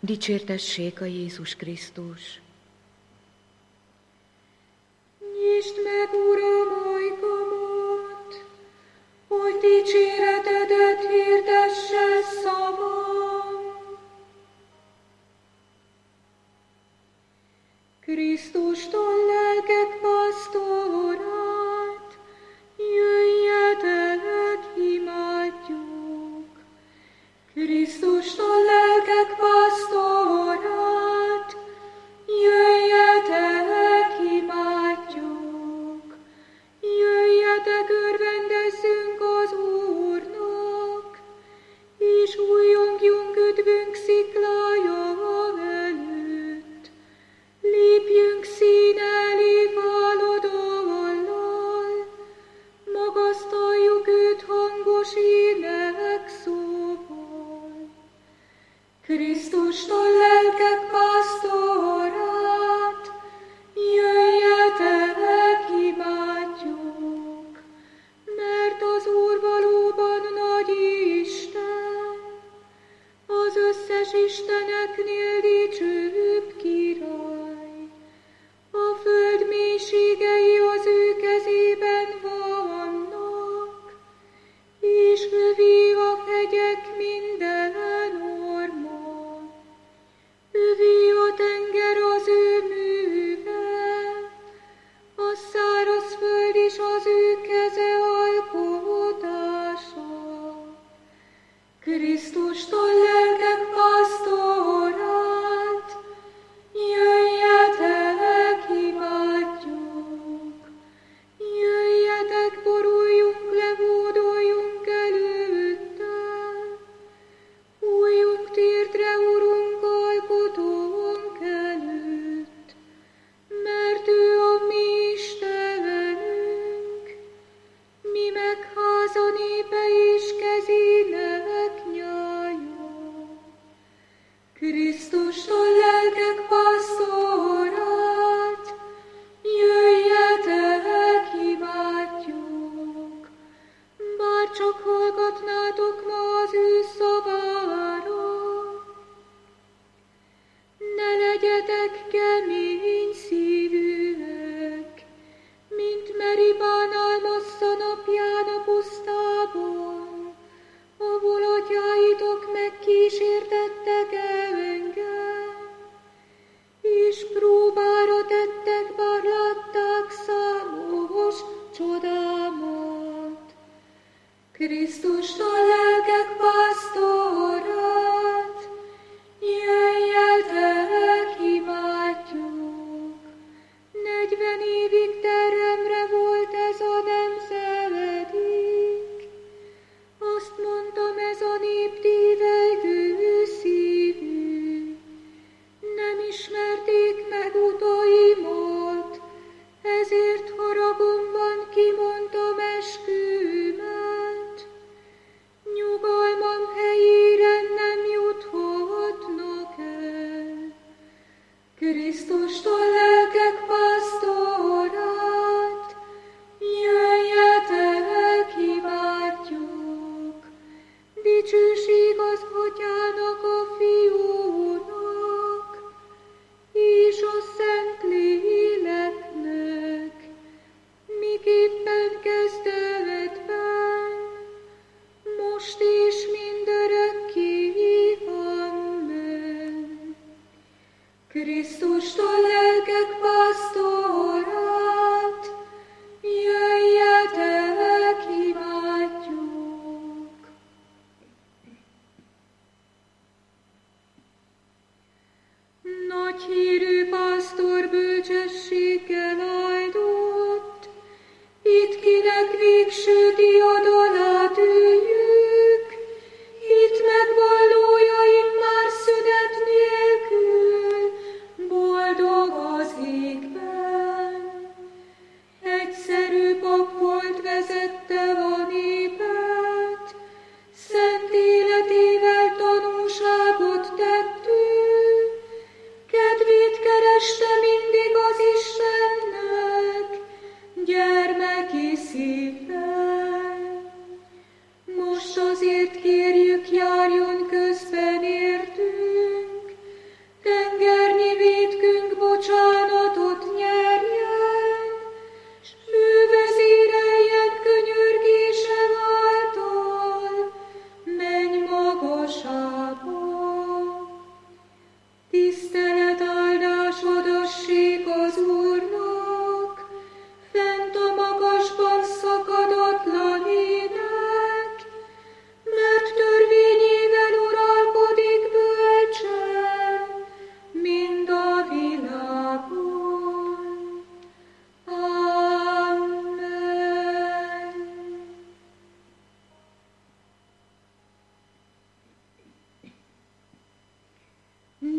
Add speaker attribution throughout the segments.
Speaker 1: Dicsértessék a Jézus Krisztus!
Speaker 2: Nyisd meg, Uram, ajkamat, hogy dicséretedet hirdesse szavam. Krisztustól lelkek pásztorát, jöjjetek, imádjuk. Krisztustól lelkek pásztorát, jöjjetek, imádjuk. Jöjjetek, örvendezzünk az Úrnak, és újjongjunk üdvünk sziklája előtt. Lépjünk szín elé váladallal, magasztaljuk őt hangos énekszóval. Krisztustól lelkek pásztorát, jöjjetek, imádjuk, mert az Úr valóban nagy Isten, az összes isteneknél dicsőbb király. A föld mélységei az ő kezében vannak, és övé a hegyek minden orma. Övé a tenger az ő műve, a száraz föld is az ő keze alkotása. Krisztustól lelkek pásztorát, jöjjetek, imádjuk. Jöjjetek, boruljunk le, vódoljunk előtte. Fújjunk térdre, Urunk, alkotónk előtt, mert ő a mi Istenünk, mi meg háza népe és kezének nyája. Krisztustól lelkek pásztorát, jöjjetek, imádjuk. Bárcsak hallgatnátok ma az ő szavára, ne legyetek kemény szívűek, mint Meribán Almassza napján a pusztában, ahol atyáitok megkísértettek engem, és próbára tettek, bár látták számos csodámat. Krisztustól lelkek pásztorát, jöjjetek, imádjuk. 40 évig teremre volt ez a nemzedék, azt mondtam, ez a nép tévegő szívű. Nem ismerték meg utaimat, ezért haragomban kimondtam eskümet. Nyugalmam helyére nem juthatnak el. Krisztustól lelkek pásztorát, jöjjetek, imádjuk. Dicsőség az Atyának, a Fiúnak, és a Szentléleknek, miképpen kezdetben, most és mindörökké. Amen. Krisztustól lelkek pásztorát, jöjjetek, imádjuk.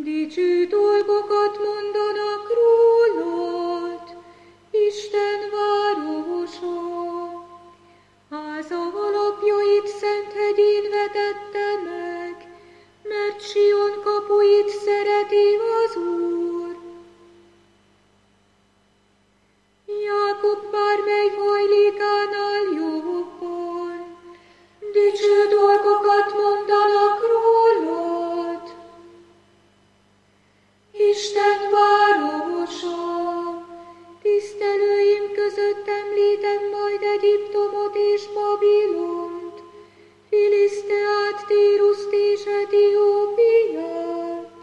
Speaker 2: Dicső dolgokat mondanak rólad, Isten városa. Háza alapjait szent hegyén vetette meg, mert Sion kapuit szereti az Úr. Jákob bármely hajlékánál jobban, dicső dolgokat mondanak rólad. Isten városa, tisztelőim között említem majd Egyiptomot és Babilont, Filiszteát, Tíruszt és Etiópiát.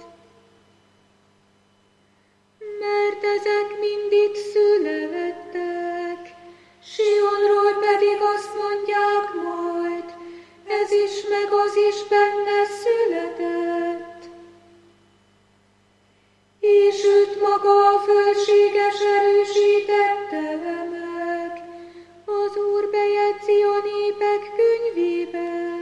Speaker 2: Mert ezek mind itt születtek, Sionról pedig azt mondják majd, ez is meg az is benne született. És őt maga a fölséges erősítette meg, az Úr bejegyzi a népek könyvébe.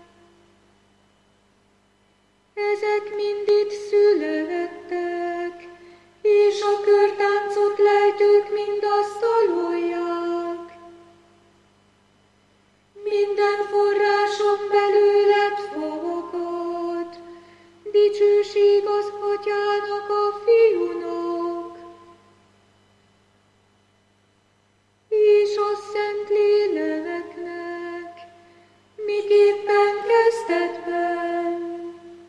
Speaker 2: Ezek mind itt születtek, és a körtáncot lejtők mind azt dalolják. Minden forráson belőled fakad, dicsőség az Atyának, a Fiúnak, és a Szentléleknek, miképpen kezdetben,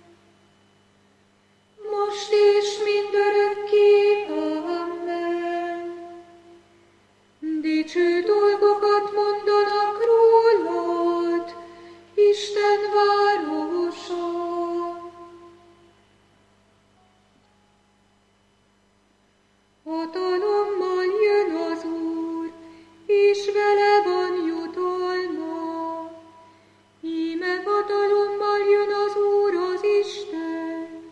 Speaker 2: most és mindörökké. Amen. Dicső dolgokat mondanak rólad, Isten városa. Hatalommal jön az Úr, és vele van jutalma. Íme hatalommal jön az Úr, az Isten.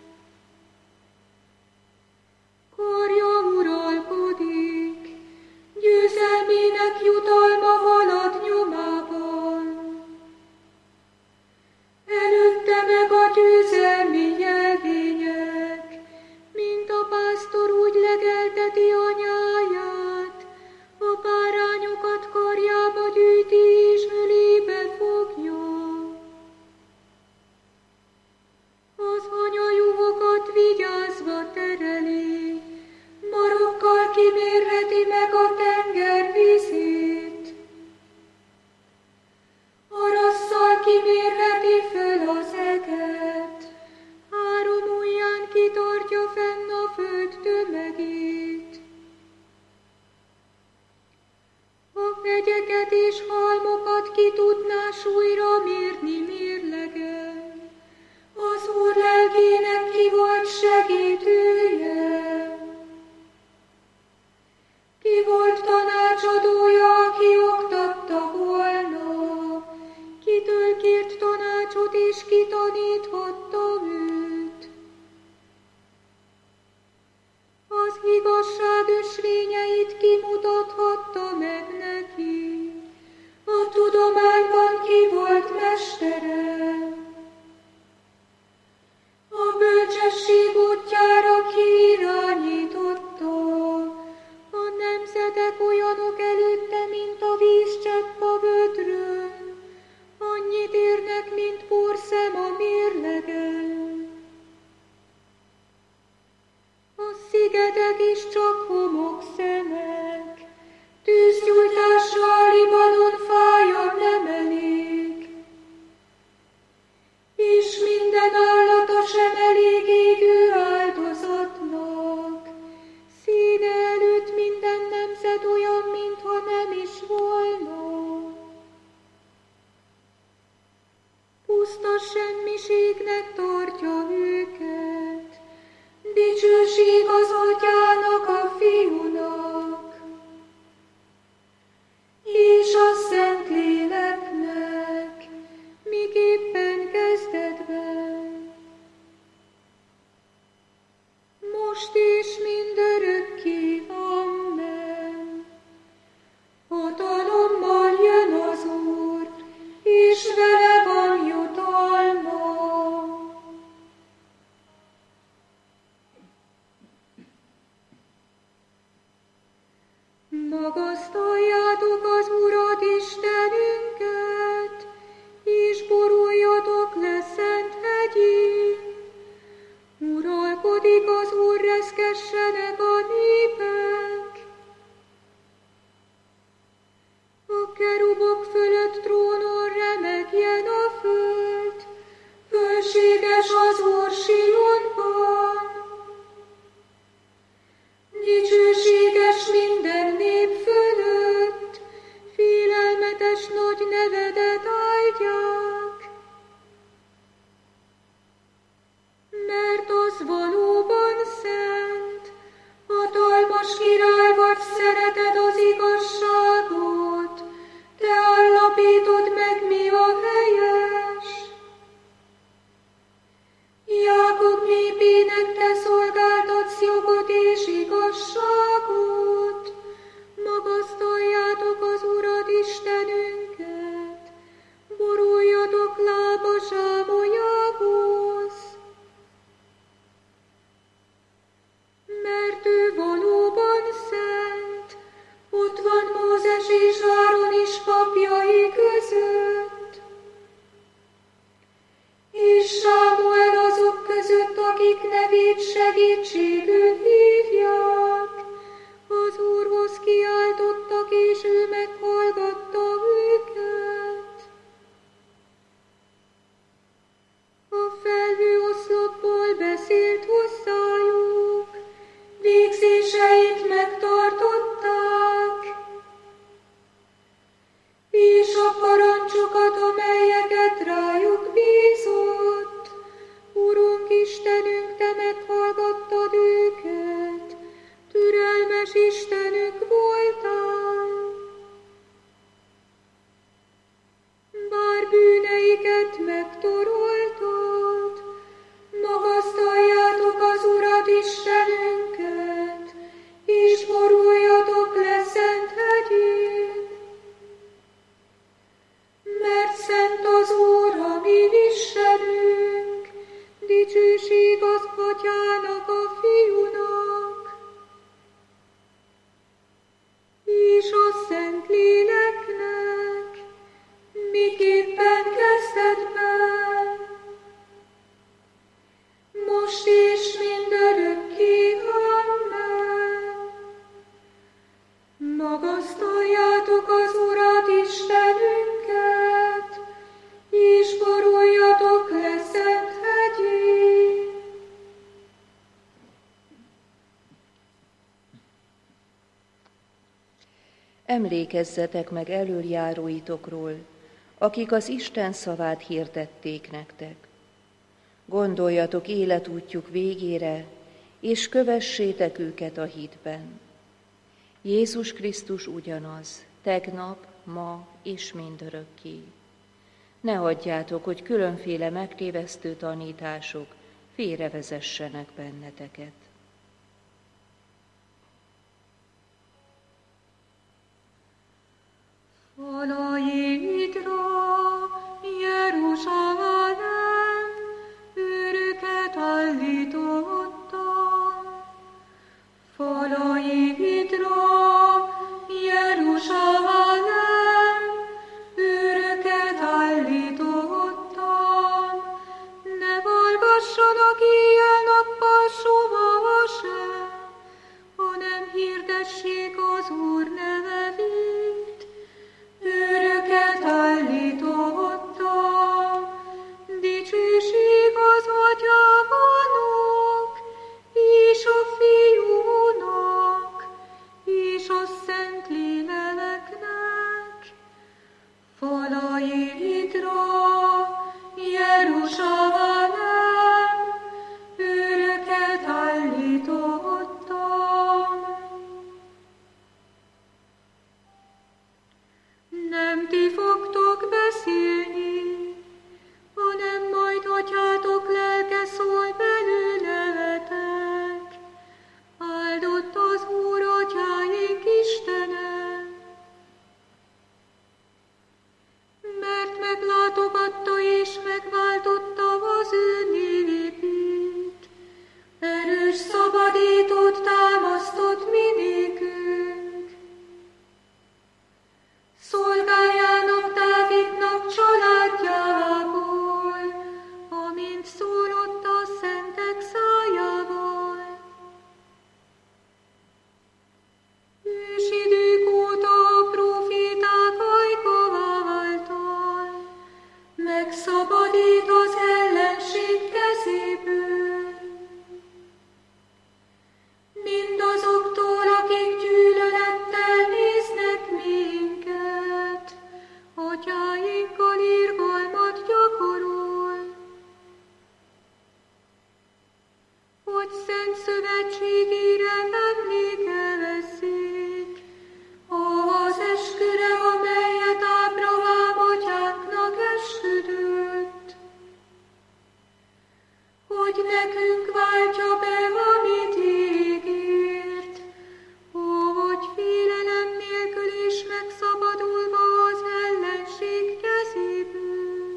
Speaker 2: Karja uralkodik, győzelmének jutalma halad nyomában. Előtte meg a győzelmi jelvények, mint a pásztor úgy legelteti a nyáját, a bárányokat karjába gyűjti és ölébe fogja. Az anyajuhokat vigyázva tereli, marokkal kimérheti meg a tenger vizét. Arasszal kimérheti föl az eget, 3 ujján kitartja fenn a föld tömegét. A hegyeket és halmokat ki tudná súlyra mérni mérlegen, az Úr lelkének ki volt segítője. Ki volt tanácsadója, aki oktatta volna, kitől kért tanácsot és ki taníthatta őt. Az igazság ösvényeit kimutathatta meg neki, a tudományban ki volt mestere. A bölcsesség útjára kiirányította, a nemzetek olyanok előtte, mint a vízcsepp a vödrön, annyit érnek, mint porszem a mérlegen. A szigetek is csak homokszemek, tűzgyújtásra a Libanon fája nem elég, és minden állata sem elég égő áldozatnak. Színe előtt minden nemzet olyan, mintha nem is volna. Puszta semmiségnek tartja őket, dicsőség az Atyának, a Fiúnak, és a Szentléleknek, miképpen kezdetben, most és mindörökké. Amen. Hatalommal jön az Úr, és vele van jutalma. Dicsőséges az Úr Sionban, dicsőséges minden nép fölött, félelmetes nagy nevedet áldják. Mert az valóban szent, hatalmas király vagy, szereted az igazságot, te állapítod meg, mi a helyes. Jákob népének te szolgáltatsz jogot és igazságot, magasztaljátok az Urat Istenünket, boruljatok lába zsámolyához. Mert ő valóban szent, ott van Mózes és Áron is papjai között, és Sámuel azok között, akik nevét segítségül hívják. Az Úrhoz kiáltottak, és ő meghallgatta őket. A felhőoszlopból beszélt hozzájuk, végzéseit megtartották, és a parancsokat, amelyeket rájuk bízott. Urunk Istenünk, te meghallgattad őket, türelmes Istenük voltál. Bár bűneiket megtoroltad, magasztaljátok az Urat Istenünket, és boruljatok le szent hegyén. Mert szent az Úr, a mi Istenünk, dicsőség az Atyának, a Fiúnak, és a Szentléleknek, miképpen kezdetben, most és mindörökké. Amen. Magasztaljátok az Urat Istenünket, és boruljatok le szent hegyén.
Speaker 1: Emlékezzetek meg elöljáróitokról, akik az Isten szavát hirdették nektek. Gondoljatok életútjuk végére, és kövessétek őket a hitben. Jézus Krisztus ugyanaz, tegnap, ma és mindörökké. Ne hagyjátok, hogy különféle megtévesztő tanítások félrevezessenek benneteket.
Speaker 2: Falaidra, Jeruzsálem, őröket állítottam. Falaidra, Jeruzsálem, őröket állítottam. Ne hallgassanak éjjel-nappal soha sem, hanem hirdessék az Úr nevét. Őröket állítottam, dicsőség az Atyának, és a Fiúnak, és a Szentléleknek. Falaidra, Jeruzsálem, őröket állítottam. Nem ti fogtok beszélni, hanem majd Atyátok lelke szól belőletek. Áldott az Úr, Atyáink Istene, mert meglátogatta és megváltotta hogy nekünk váltja be, amit ígért, hogy félelem nélkül is megszabadulva az ellenség kezéből.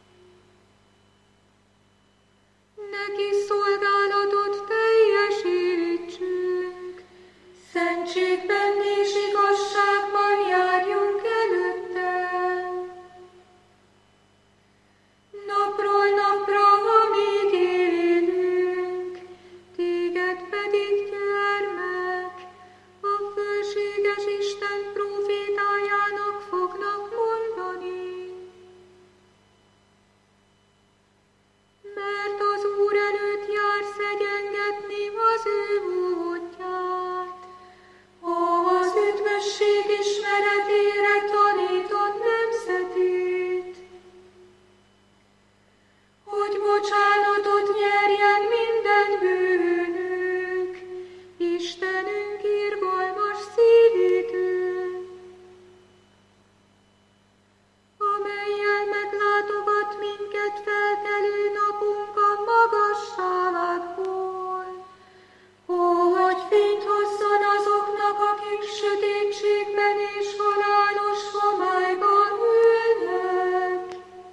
Speaker 2: Neki szolgálatot teljesítsünk, szentségben és igazságban járjunk előtte. Napról napra, amíg élünk, téged pedig, gyermek, a fölséges Isten prófétájának fognak mondani. Mert az Úr előtt jár szegyengetni az ő útját, az üdvösség ismeretére tanított nemzetét, hogy bocsánatot nyerjen minden bűnünk, Istenünk irgalmas szívétől, amellyel meglátogat minket felkelő napunk a magasságból, hogy fényt hozzon azoknak, akik sötétségben és halálos homályban ülnek.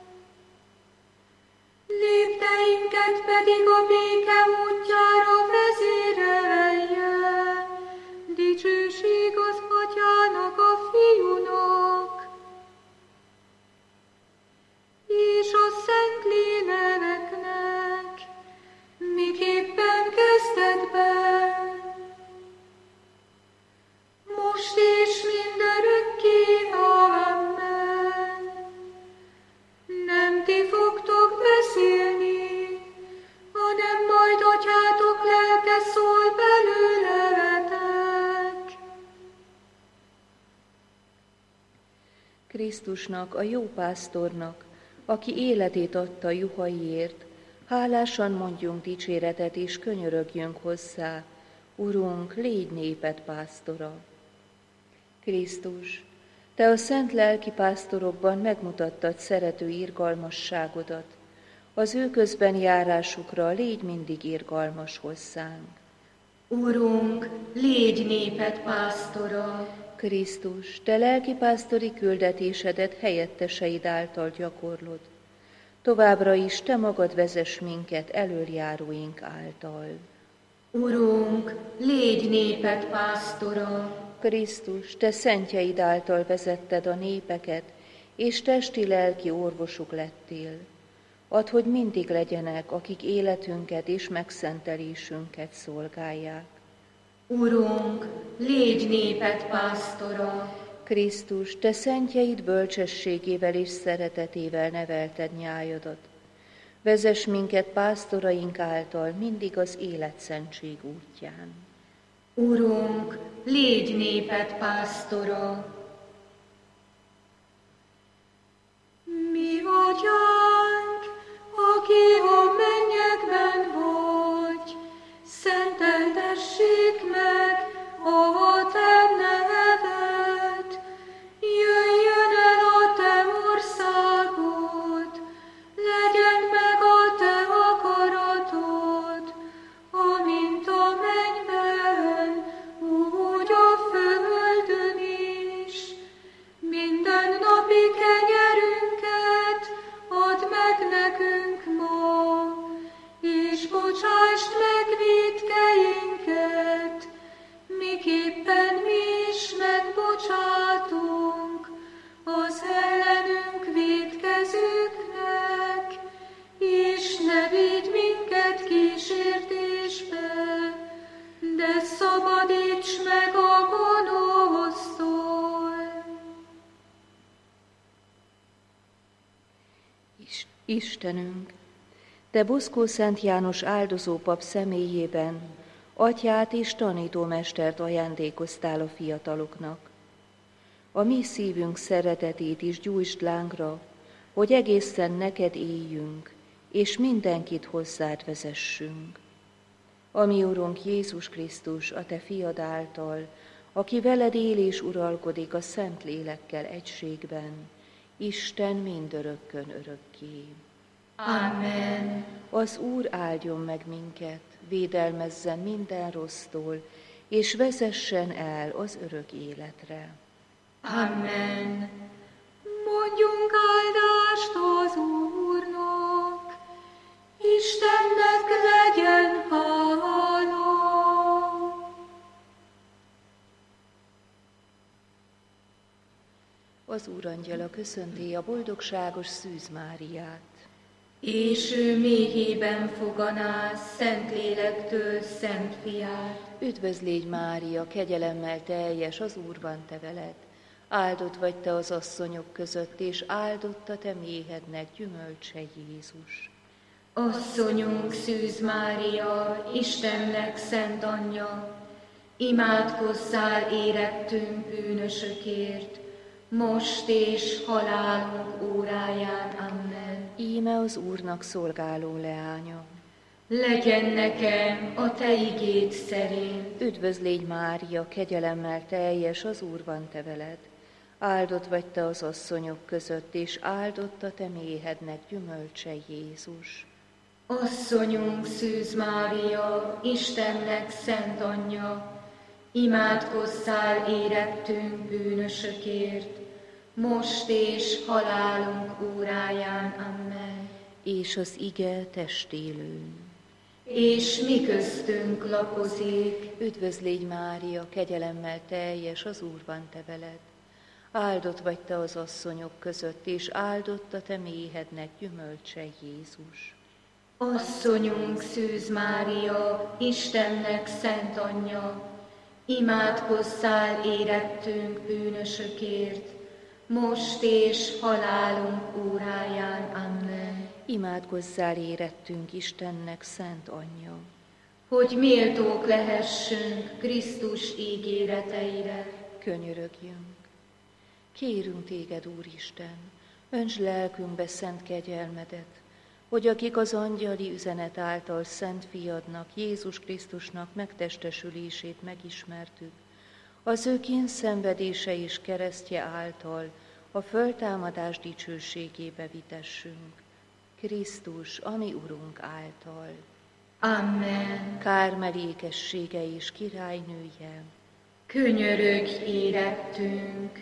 Speaker 2: Lépteinket pedig a béke útjára vezérelje, dicsőség az Atyának, a Fiúnak, és a Szentléleknek, miképpen kezdetben, most és mindörökké. Amen. Nem ti fogtok beszélni, hanem majd Atyátok lelke szól belőletek.
Speaker 1: Krisztusnak, a jó pásztornak, aki életét adta juhaiért, hálásan mondjunk dicséretet és könyörögjünk hozzá. Urunk, légy néped pásztora. Krisztus, te a szent lelki pásztorokban megmutattad szerető irgalmasságodat. Az ő közben járásukra légy mindig irgalmas hozzánk.
Speaker 3: Urunk, légy néped pásztora.
Speaker 1: Krisztus, te lelkipásztori küldetésedet helyetteseid által gyakorlod. Továbbra is te magad vezess minket elöljáróink által.
Speaker 3: Urunk, légy néped pásztora.
Speaker 1: Krisztus, te szentjeid által vezetted a népeket, és testi-lelki orvosuk lettél. Add, hogy mindig legyenek, akik életünket és megszentelésünket szolgálják.
Speaker 3: Urunk, légy néped pásztora.
Speaker 1: Krisztus, te szentjeid bölcsességével és szeretetével nevelted nyájadat. Vezess minket pásztoraink által mindig az életszentség útján.
Speaker 3: Urunk, légy néped pásztora.
Speaker 2: Mi Atyánk, aki a mennyekben vagy, szenteltessék meg a te neved, jöjjön el a te országod, legyen meg a te akaratod, amint a mennyben, úgy a földön is. Minden napi kenyerünket add meg nekünk ma, és bocsásd meg vétkeinket, miképpen mi is megbocsátunk az ellenünk vétkezőknek, és ne vigy minket kísértésbe, de szabadíts meg a gonosztól.
Speaker 1: Istenünk, te Boszkó Szent János áldozópap személyében atyát és tanítómestert ajándékoztál a fiataloknak. A mi szívünk szeretetét is gyújtsd lánkra, hogy egészen neked éljünk, és mindenkit hozzád vezessünk. A mi Urunk Jézus Krisztus, a te fiad által, aki veled él és uralkodik a Szent Lélekkel egységben, Isten mindörökkön örökké.
Speaker 3: Amen.
Speaker 1: A Az Úr áldjon meg minket, védelmezzen minden rossztól, és vezessen el az örök életre.
Speaker 3: Amen.
Speaker 2: Mondjunk áldást az Úrnak, Istennek legyen hála.
Speaker 1: Az Úrangyala köszönti a boldogságos Szűz Máriát.
Speaker 3: És ő méhében foganá Szentlélektől Szent Fiát.
Speaker 1: Üdvözl légy, Mária, kegyelemmel teljes, az Úr van te veled. Áldott vagy te az asszonyok között, és áldott a te méhednek gyümölcse Jézus.
Speaker 3: Asszonyunk Szűz Mária, Istennek szent anyja, imádkozzál érettünk bűnösökért, most és halálunk óráján. Amen.
Speaker 1: Íme az Úrnak szolgáló leánya.
Speaker 3: Legyen nekem a te igéd szerint.
Speaker 1: Üdvözl légy, Mária, kegyelemmel teljes, az Úr van te veled. Áldott vagy te az asszonyok között, és áldott a te méhednek gyümölcse Jézus.
Speaker 3: Asszonyunk Szűz Mária, Istennek szent anyja, imádkozzál érettünk bűnösökért, most és halálunk óráján. Amen.
Speaker 1: És az ige testélőn.
Speaker 3: És mi köztünk lakozik.
Speaker 1: Üdvözl légy, Mária, kegyelemmel teljes, az Úr van te veled. Áldott vagy te az asszonyok között, és áldott a te méhednek gyümölcse Jézus.
Speaker 3: Asszonyunk Szűz Mária, Istennek szent anyja, imádkozzál érettünk bűnösökért, most és halálunk óráján. Amen.
Speaker 1: Imádkozzál érettünk Istennek szent anyja,
Speaker 3: hogy méltók lehessünk Krisztus ígéreteire.
Speaker 1: Könyörögjünk. Kérünk téged, Úristen, öntsd lelkünkbe szent kegyelmedet, hogy akik az angyali üzenet által szent fiadnak, Jézus Krisztusnak megtestesülését megismertük, az ő kényszenvedése és keresztje által a föltámadás dicsőségébe vitessünk. Krisztus, ami Urunk által.
Speaker 3: Amen.
Speaker 1: Kármelékessége és királynője,
Speaker 3: könyörögj érettünk.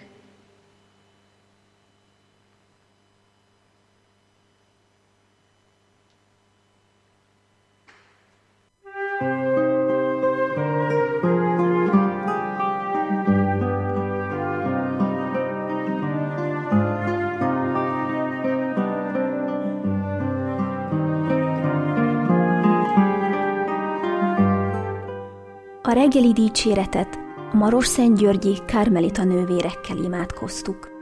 Speaker 4: A reggeli dicséretet a Marosszentgyörgyi Kármelita nővérekkel imádkoztuk.